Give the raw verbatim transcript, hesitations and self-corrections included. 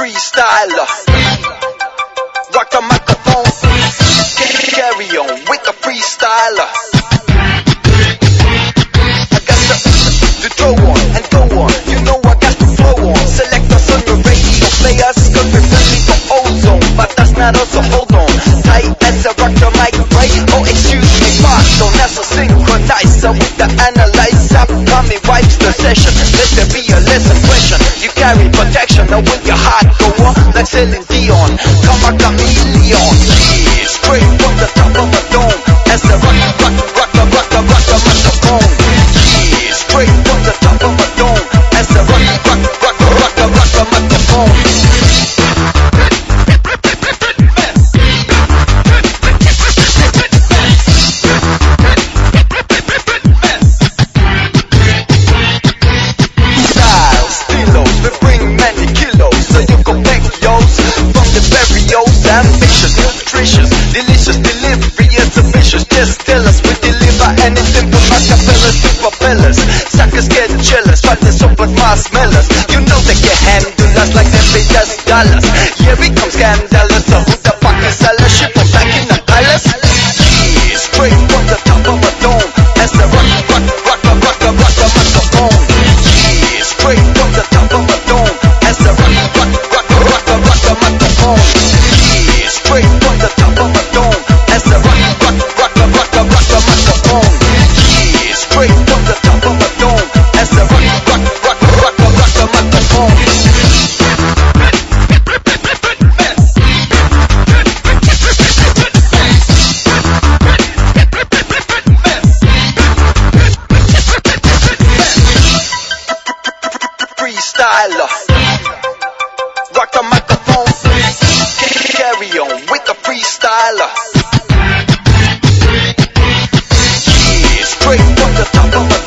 freestyler. Rock the microphone, carry on with the freestyler. I got the, the throw on and go on, you know I got the flow on. Select us on your radio players, cause we're friendly for ozone. But that's not us, so hold on tight as I rock the mic, right? Oh, excuse me, pardon, that's a synchronizer with the analyzer. Coming wipes the session, let there be a less impression. You carry protection, now with your heart go on like Celine Dion. Come a chameleon, yeah, straight from the top of the dome. As I rock, rock, rock, rock, rock, rock, rock the microphone. Yeah, straight from the top of the dome. As I rock, rock, rock, rock, rock, rock the microphone. Ambitious, nutritious, delicious delivery is ambitious. Just tell us we deliver anything from acapellas to propellers. Suckers get jealous, fighting so but marshmallows. You know they can handle us like they pay us dollars. Here we come scandalous, so who the fuck is sellers? Ship them back in the palace. Yeah, straight from the top of a dome. As the rock, rock, rock, rock, rock, rock, rock the microphone. Yeah, straight from the top of a dome. As the rock, rock, rock, rock, rock, rock, rock the microphone. Straight from the top of a dome. As the rock, rock, rock, rock, rock, rock, rock the microphone. Yeah, straight from the top of a dome. As the rock, rock, rock, rock, rock, rock the microphone. Freestyler. Rock the microphone. Carry on with the freestyler. Yeah, straight from the top of the